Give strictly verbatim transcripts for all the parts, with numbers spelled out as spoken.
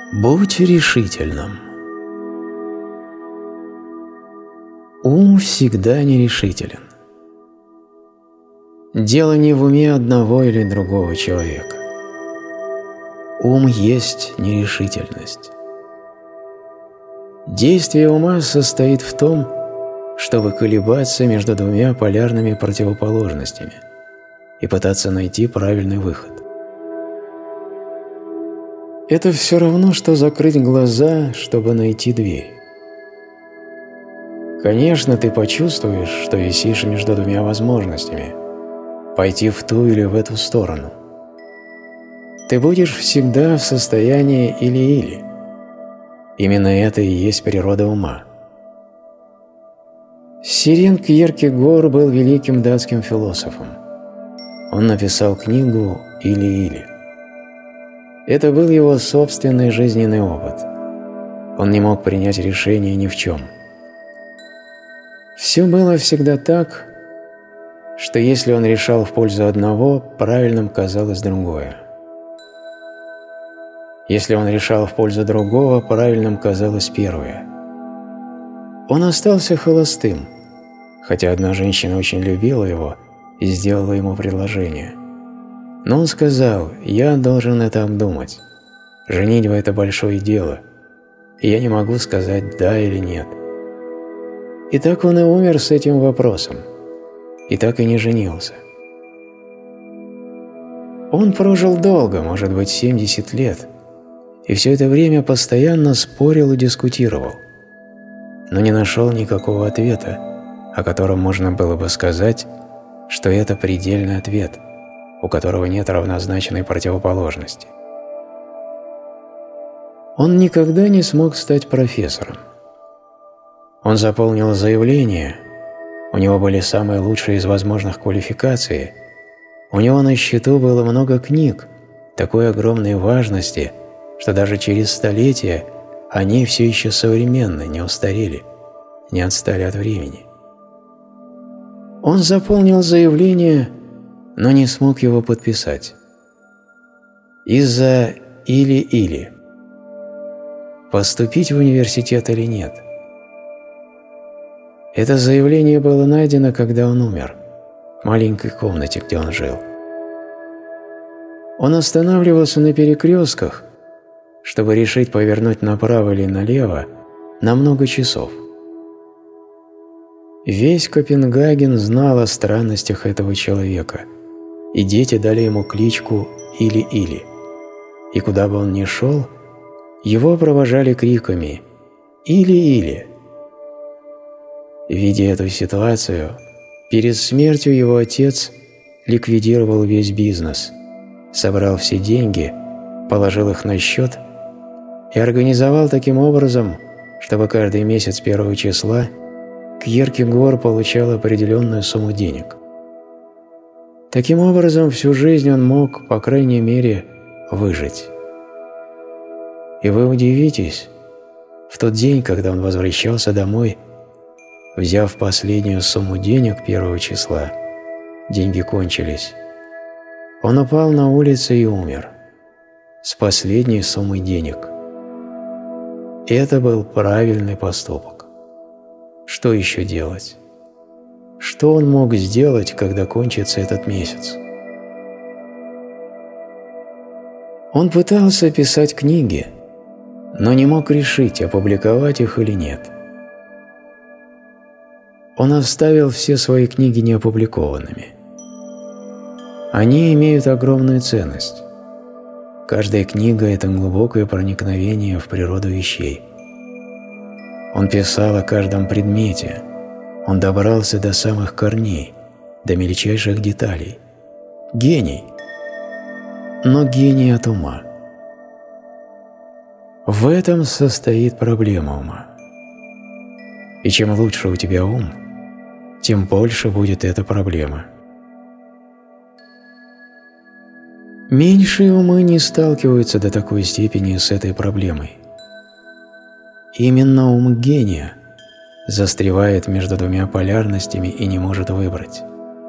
Будь решительным. Ум всегда нерешителен. Дело не в уме одного или другого человека. Ум есть нерешительность. Действие ума состоит в том, чтобы колебаться между двумя полярными противоположностями и пытаться найти правильный выход. Это все равно, что закрыть глаза, чтобы найти дверь. Конечно, ты почувствуешь, что висишь между двумя возможностями – пойти в ту или в эту сторону. Ты будешь всегда в состоянии или-или. Именно это и есть природа ума. Сирен Кьеркегор был великим датским философом. Он написал книгу «Или-или». Это был его собственный жизненный опыт. Он не мог принять решение ни в чем. Все было всегда так, что если он решал в пользу одного, правильным казалось другое. Если он решал в пользу другого, правильным казалось первое. Он остался холостым, хотя одна женщина очень любила его и сделала ему предложение. Но он сказал: «Я должен это обдумать. Женитьба – это большое дело, и я не могу сказать «да» или «нет». И так он и умер с этим вопросом, и так и не женился. Он прожил долго, может быть, семьдесят лет, и все это время постоянно спорил и дискутировал, но не нашел никакого ответа, о котором можно было бы сказать, что это предельный ответ, у которого нет равнозначной противоположности. Он никогда не смог стать профессором. Он заполнил заявление, у него были самые лучшие из возможных квалификаций, у него на счету было много книг такой огромной важности, что даже через столетия они все еще современны, не устарели, не отстали от времени. Он заполнил заявление, но не смог его подписать. Из-за или-или. Поступить в университет или нет. Это заявление было найдено, когда он умер, в маленькой комнате, где он жил. Он останавливался на перекрестках, чтобы решить повернуть направо или налево на много часов. Весь Копенгаген знал о странностях этого человека, и дети дали ему кличку Или-Или. И куда бы он ни шел, его провожали криками «Или-Или!». Видя эту ситуацию, перед смертью его отец ликвидировал весь бизнес, собрал все деньги, положил их на счет и организовал таким образом, чтобы каждый месяц первого числа Кьеркегор получал определенную сумму денег. Таким образом, всю жизнь он мог, по крайней мере, выжить. И вы удивитесь, в тот день, когда он возвращался домой, взяв последнюю сумму денег первого числа, деньги кончились, он упал на улице и умер с последней суммой денег. И это был правильный поступок. Что еще делать? Что он мог сделать, когда кончится этот месяц? Он пытался писать книги, но не мог решить, опубликовать их или нет. Он оставил все свои книги неопубликованными. Они имеют огромную ценность. Каждая книга – это глубокое проникновение в природу вещей. Он писал о каждом предмете. Он добрался до самых корней, до мельчайших деталей. Гений. Но гений от ума. В этом состоит проблема ума. И чем лучше у тебя ум, тем больше будет эта проблема. Меньшие умы не сталкиваются до такой степени с этой проблемой. Именно ум гения застревает между двумя полярностями и не может выбрать.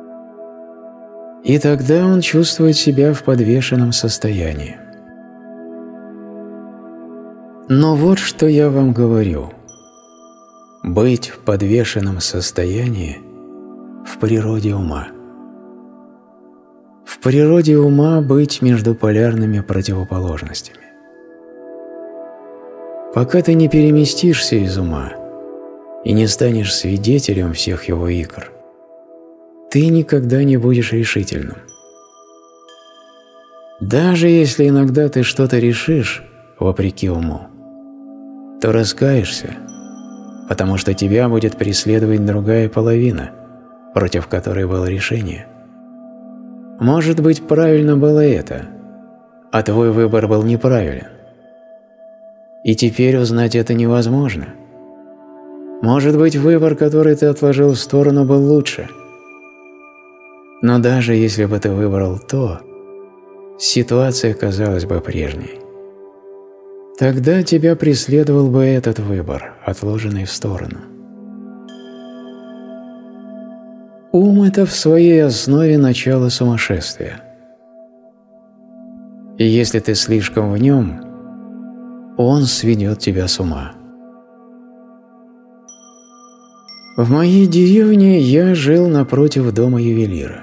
И тогда он чувствует себя в подвешенном состоянии. Но вот что я вам говорю. Быть в подвешенном состоянии в природе ума. В природе ума быть между полярными противоположностями. Пока ты не переместишься из ума и не станешь свидетелем всех его игр, ты никогда не будешь решительным. Даже если иногда ты что-то решишь вопреки уму, то раскаешься, потому что тебя будет преследовать другая половина, против которой было решение. Может быть, правильно было это, а твой выбор был неправилен. И теперь узнать это невозможно. Может быть, выбор, который ты отложил в сторону, был лучше. Но даже если бы ты выбрал то, ситуация казалась бы прежней. Тогда тебя преследовал бы этот выбор, отложенный в сторону. Ум – это в своей основе начало сумасшествия. И если ты слишком в нем, он сведет тебя с ума. В моей деревне я жил напротив дома ювелира.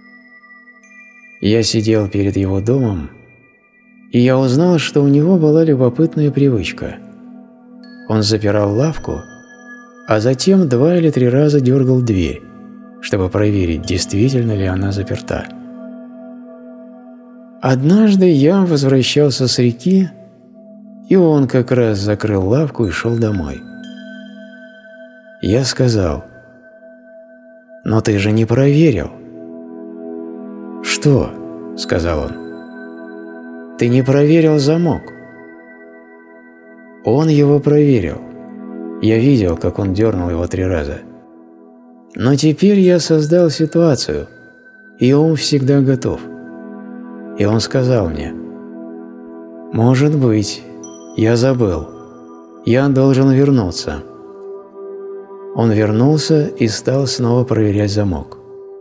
Я сидел перед его домом, и я узнал, что у него была любопытная привычка. Он запирал лавку, а затем два или три раза дергал дверь, чтобы проверить, действительно ли она заперта. Однажды я возвращался с реки, и он как раз закрыл лавку и шел домой. Я сказал: «Но ты же не проверил». «Что?» – сказал он. «Ты не проверил замок». Он его проверил. Я видел, как он дернул его три раза. Но теперь я создал ситуацию, и ум всегда готов. И он сказал мне: «Может быть, я забыл. Я должен вернуться». Он вернулся и стал снова проверять замок.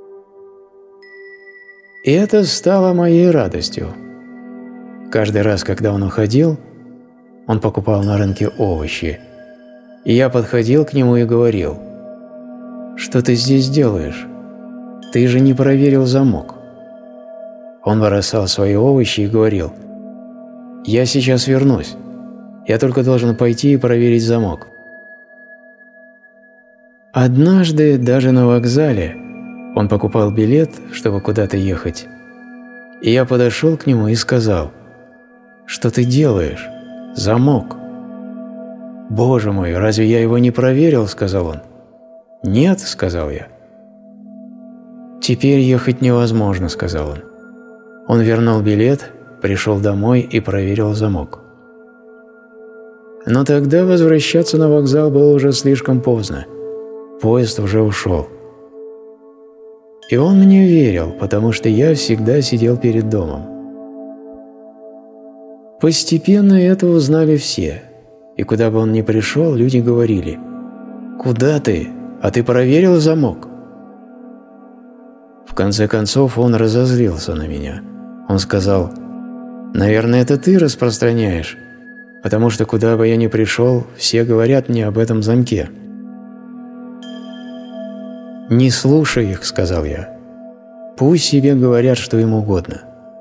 И это стало моей радостью. Каждый раз, когда он уходил, он покупал на рынке овощи, и я подходил к нему и говорил: «Что ты здесь делаешь? Ты же не проверил замок». Он бросал свои овощи и говорил: «Я сейчас вернусь. Я только должен пойти и проверить замок». Однажды даже на вокзале он покупал билет, чтобы куда-то ехать, и я подошел к нему и сказал: «Что ты делаешь? Замок». «Боже мой, разве я его не проверил?» – сказал он. «Нет», – сказал я. «Теперь ехать невозможно», – сказал он. Он вернул билет, пришел домой и проверил замок. Но тогда возвращаться на вокзал было уже слишком поздно. Поезд уже ушел. И он мне верил, потому что я всегда сидел перед домом. Постепенно это узнали все, и куда бы он ни пришел, люди говорили: «Куда ты? А ты проверил замок?» В конце концов он разозлился на меня. Он сказал: «Наверное, это ты распространяешь, потому что куда бы я ни пришел, все говорят мне об этом замке». «Не слушай их», — сказал я. «Пусть себе говорят, что им угодно».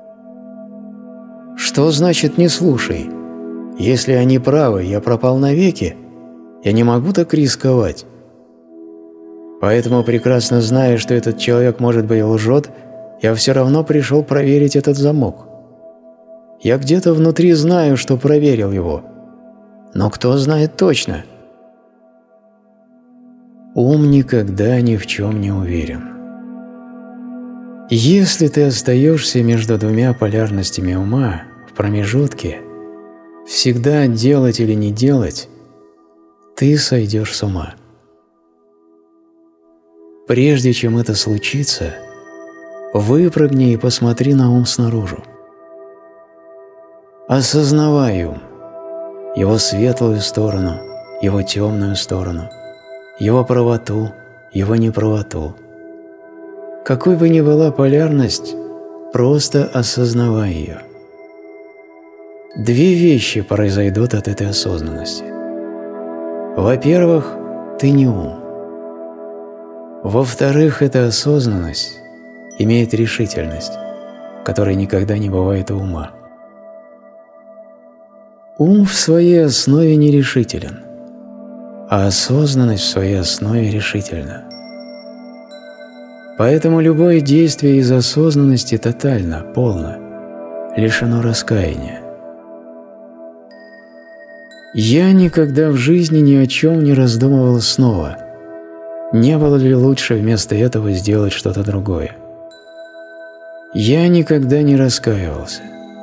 «Что значит «не слушай»? Если они правы, я пропал навеки. Я не могу так рисковать. Поэтому, прекрасно зная, что этот человек, может быть, лжет, я все равно пришел проверить этот замок. Я где-то внутри знаю, что проверил его. Но кто знает точно?» Ум никогда ни в чем не уверен. Если ты остаешься между двумя полярностями ума, в промежутке, всегда делать или не делать, ты сойдешь с ума. Прежде чем это случится, выпрыгни и посмотри на ум снаружи. Осознавай ум, его светлую сторону, его темную сторону, его правоту, его неправоту. Какой бы ни была полярность, просто осознавай ее. Две вещи произойдут от этой осознанности. Во-первых, ты не ум. Во-вторых, эта осознанность имеет решительность, которой никогда не бывает у ума. Ум в своей основе нерешителен, а осознанность в своей основе решительна. Поэтому любое действие из осознанности тотально, полно, лишено раскаяния. Я никогда в жизни ни о чем не раздумывал снова. Не было ли лучше вместо этого сделать что-то другое? Я никогда не раскаивался.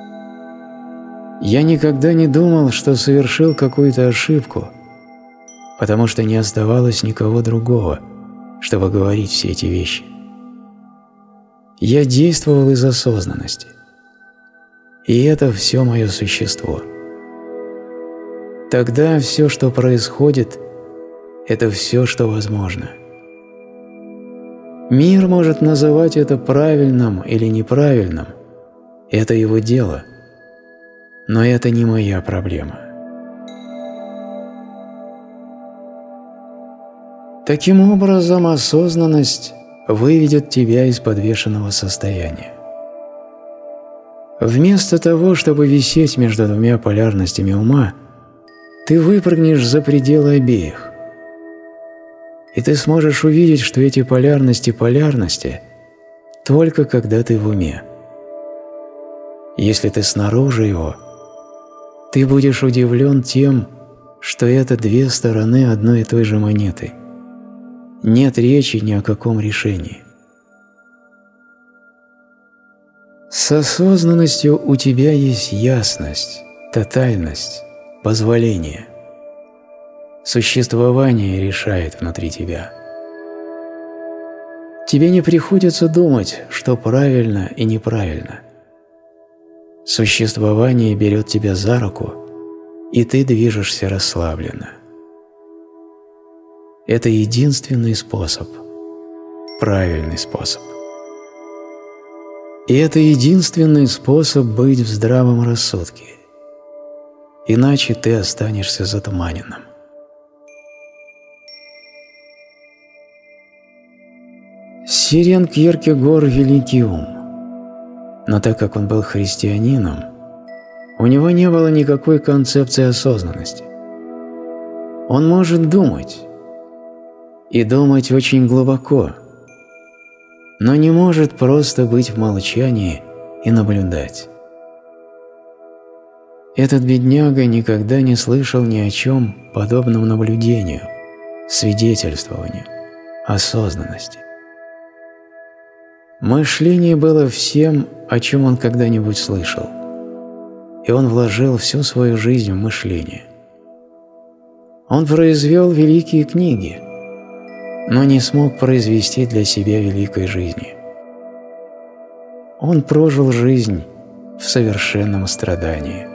Я никогда не думал, что совершил какую-то ошибку, потому что не оставалось никого другого, чтобы говорить все эти вещи. Я действовал из осознанности. И это все мое существо. Тогда все, что происходит, это все, что возможно. Мир может называть это правильным или неправильным. Это его дело. Но это не моя проблема. Таким образом, осознанность выведет тебя из подвешенного состояния. Вместо того, чтобы висеть между двумя полярностями ума, ты выпрыгнешь за пределы обеих. И ты сможешь увидеть, что эти полярности полярности только когда ты в уме. Если ты снаружи его, ты будешь удивлен тем, что это две стороны одной и той же монеты. Нет речи ни о каком решении. С осознанностью у тебя есть ясность, тотальность, позволение. Существование решает внутри тебя. Тебе не приходится думать, что правильно и неправильно. Существование берет тебя за руку, и ты движешься расслабленно. Это единственный способ, правильный способ. И это единственный способ быть в здравом рассудке. Иначе ты останешься затуманенным. Сирен Кьеркегор – великий ум, но так как он был христианином, у него не было никакой концепции осознанности. Он может думать, и думать очень глубоко, но не может просто быть в молчании и наблюдать. Этот бедняга никогда не слышал ни о чем подобном наблюдению, свидетельствованию, осознанности. Мышление было всем, о чем он когда-нибудь слышал, и он вложил всю свою жизнь в мышление. Он произвел великие книги, но не смог произвести для себя великой жизни. Он прожил жизнь в совершенном страдании.